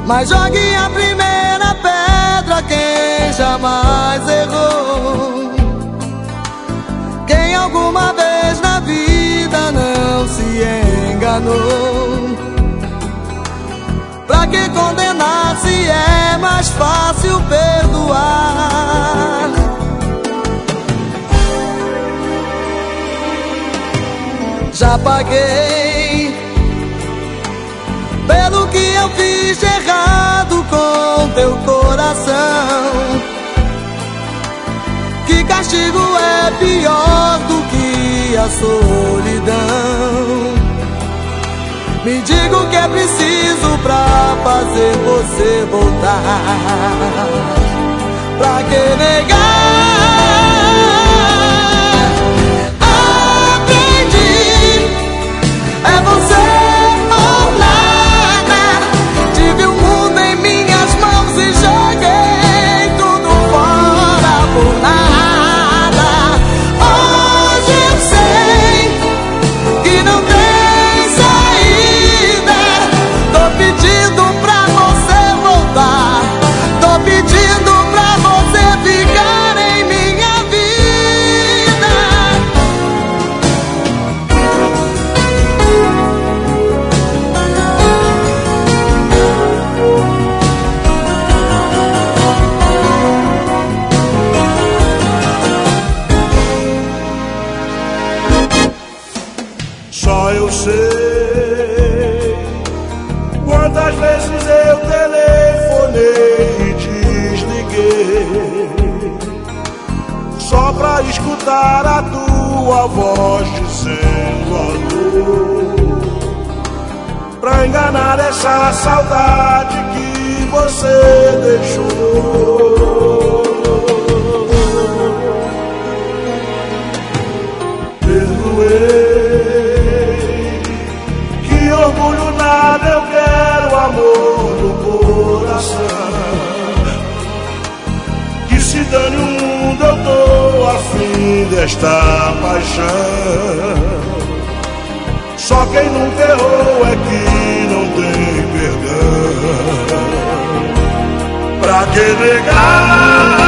Mas jogue a primeira pedra quem jamais errou, quem alguma vez na vida não se enganou. Pra que condenar se é mais fácil perdoar? Já paguei pelo que eu fiz de errado com teu coração. Que castigo é pior do que a solidão? Me diga o que é preciso pra fazer você voltar. Pra que negar? Aprendi, é você ou nada. Tive o mundo em minhas mãos e joguei tudo fora por nada. Hoje eu sei que não tem saída. Tô pedindo pra você voltar. Tô pedindo pra você ficar em minha vida. Só eu sei quantas vezes eu telefonei e desliguei, só pra escutar a tua voz dizendo alô, pra enganar essa saudade que você deixou. Perdoei, que orgulho nada, eu quero amor no coração. Que se dane o mundo, eu tô afim desta paixão. Só quem nunca errou é que não tem perdão. Pra que negar?